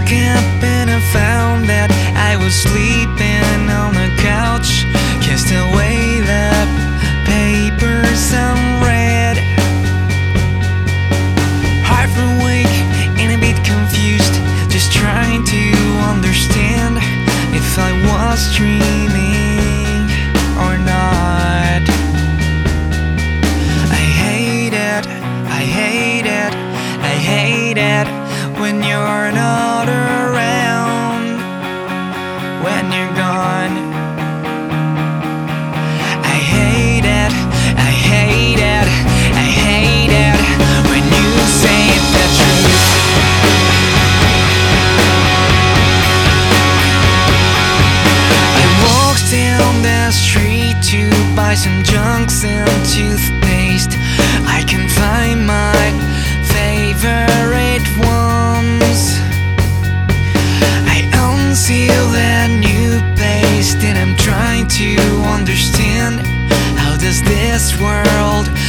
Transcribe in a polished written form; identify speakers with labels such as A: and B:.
A: woke up and I found that I was sleeping on the couch, cast away the papers unread. Half awake and a bit confused, just trying to understand if I was dreaming or not. I hate it, I hate it, I hate it when you're not around, when you're gone. I hate it, I hate it, I hate it when you say the truth. I walked down the street to buy some junks and toothpaste. I can find my favorite ones. I unseal that new paste and I'm trying to understand, how does this world